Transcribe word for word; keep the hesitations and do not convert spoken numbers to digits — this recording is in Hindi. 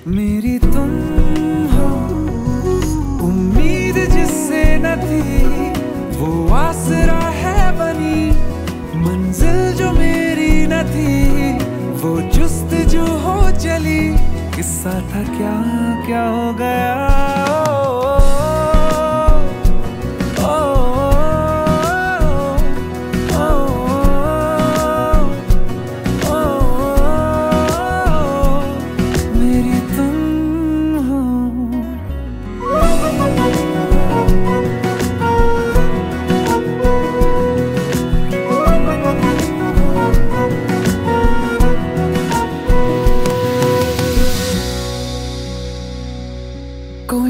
मेरी तुम हो उम्मीद जिससे न थी, वो आसरा है बनी मंजिल जो मेरी न थी, वो जुस्तजू हो चली। किस्सा था क्या क्या हो गया